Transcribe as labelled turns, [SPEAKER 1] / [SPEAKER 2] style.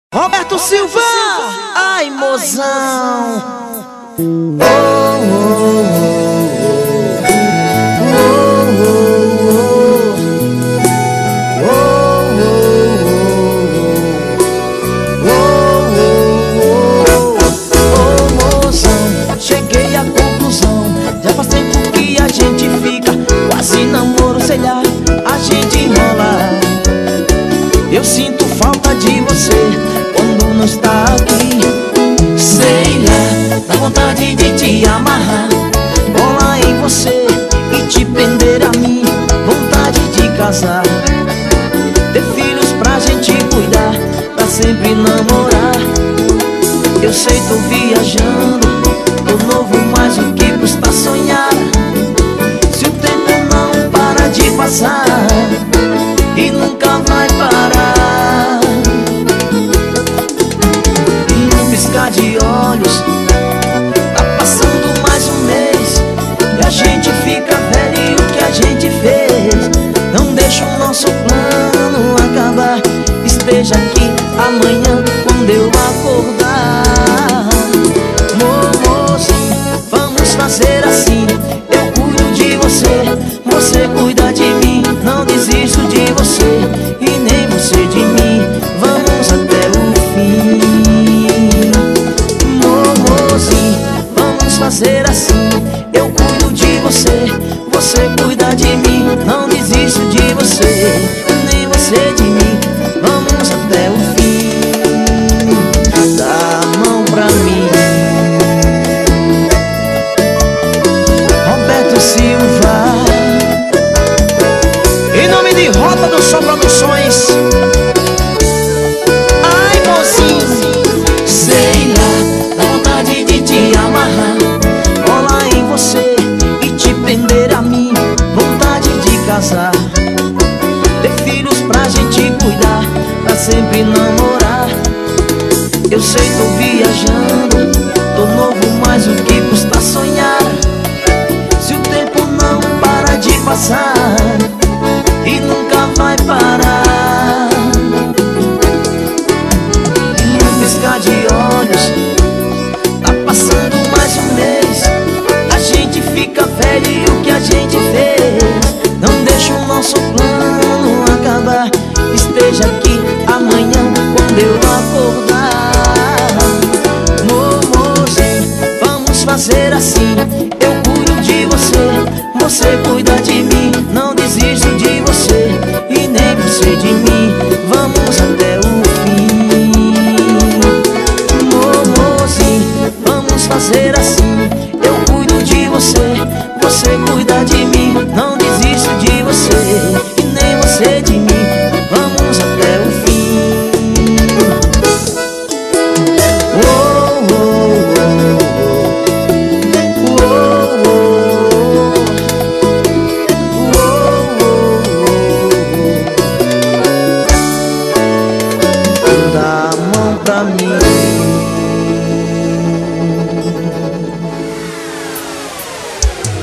[SPEAKER 1] Roberto Silva, ai mozão. Mozão, cheguei à conclusão. Já faz tempo que a gente fica, quase namoro, sei lá, a gente enrola. Eu sinto falta de você quando não está aqui. Sei lá, dá vontade de te amarrar, colar em você e te prender a mim. Vontade de casar, ter filhos pra gente cuidar, pra sempre namorar. Eu sei, tô viajando, tô novo, mas o que custa sonhar? Se o tempo não para de passar e nunca vai parar. E num piscar de olhos tá passando mais um mês e a gente fica velho. E o que a gente fez não deixa o nosso plano acabar. Esteja aqui amanhã quando eu acordar. Mocinho, vamos fazer assim. Eu cuido de você, você cuida de mim. Não desisto de você e nem você de mim. Vamos até o fim. Mocinho, vamos fazer assim. Eu cuido de você, você cuida de mim. Não desisto de você e nem você de mim. Vamos até o fim. Dá a mão pra mim. Roberto Silva, em nome de Rota do Sol Produções. Ai mocinho, sei lá, dá vontade de te amarrar, colar em você e te prender a mim. Vontade de casar, ter filhos pra gente cuidar, pra sempre namorar. Eu sei, tô viajando, tô novo, mas o que custa sonhar? Se o tempo não para de passar e nunca vai parar. E um piscar de olhos tá passando mais um mês, a gente fica velho. E o que a gente fez não deixa o nosso plano acabar. Esteja aqui amanhã quando eu acordar. Mocinho, vamos fazer assim. Eu cuido de você, você cuida de mim. Não desisto de você e nem você de mim. Vamos até o fim. Mocinho, vamos fazer assim. Eu cuido de você, você cuida de mim. Não desisto de você e nem você de mim. Vamos até o fim. Dá a mão pra mim.